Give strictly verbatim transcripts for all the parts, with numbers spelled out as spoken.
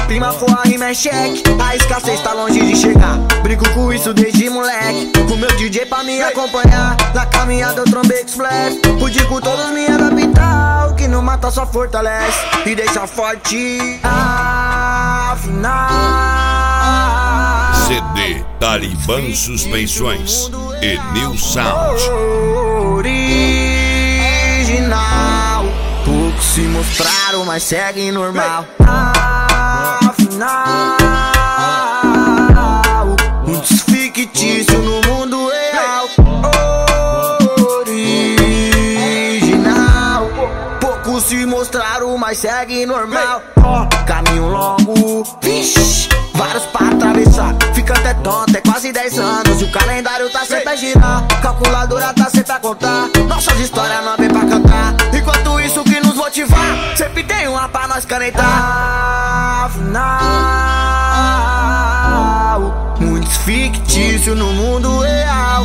matéria-prima for a rima é cheque. A escassez tá longe de chegar. Brinco com isso desde moleque. Com meu D J pra me acompanhar. Na caminhada eu trombei com splash. Pude com todos me adaptar. O que não mata só fortalece e deixa forte. Afinal, C D Talibã Suspensões e New Sound original. Poucos se mostraram, mas seguem normal. Afinal, muitos fictícios no mundo real. Original. Poucos se mostraram, mas seguem normal. Caminho longo, vixe, vários pra atravessar. Fica até tonto, é quase dez anos. E o calendário tá sempre a girar. Calculadora tá sempre a contar. Nossas histórias não vem pra cantar. Enquanto isso que nos motivar, sempre tem uma pra nós canetar. Afinal, muitos fictícios no mundo real.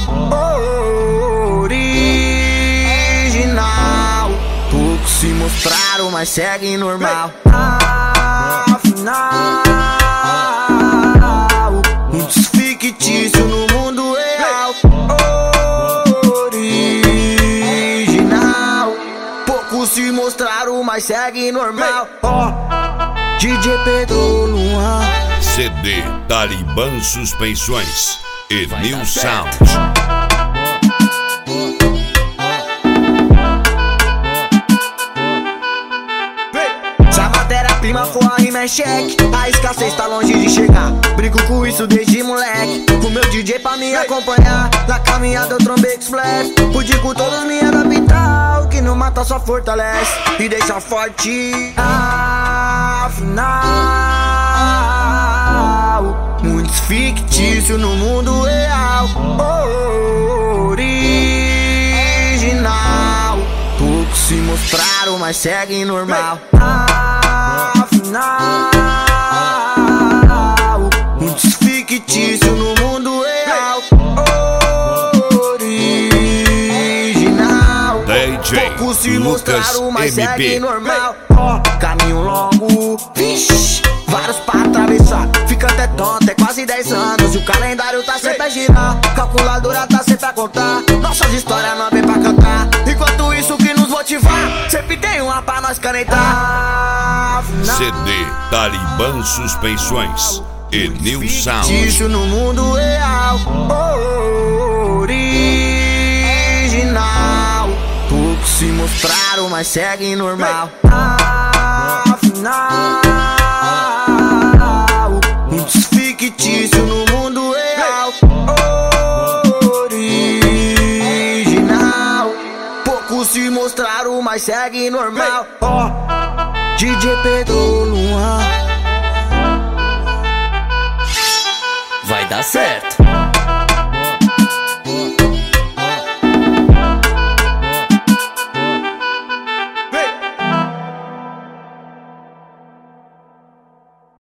Original. Poucos se mostraram, mas seguem normal. Afinal, muitos fictícios no mundo real. Original. Poucos se mostraram, mas seguem normal. Oh, D J Pedro Luan. C D Talibã Suspensões e New Sound. Prima for a rima é cheque. A escassez tá longe de chegar. Brinco com isso desde moleque. Com meu D J pra me acompanhar. Na caminhada eu trombei com splash. Pude com todos me adaptar. O que não mata só fortalece e deixa forte. Afinal, muitos fictícios no mundo real. Original. Poucos se mostraram, mas seguem normal. Afinal, muitos fictícios no mundo real. Original. D J Poucos se Lucas mostraram, mas M P. seguem normal. Oh, caminho longo, vixe, vários pra atravessar. Fica até tonto, é quase dez anos. E o calendário tá sempre a girar. Calculadora tá sempre a contar. Nossas histórias não vem pra cantar. Enquanto isso que nos motivar, sempre tem uma pra nós canetar. C D Talibã Suspensões e New Sound. Fictício no mundo real. Original. Poucos se mostraram, mas seguem normal. Afinal, muitos fictícios no mundo real. Original. Poucos se mostraram, mas seguem normal. Oh, D J Pedro Luan. Vai dar certo.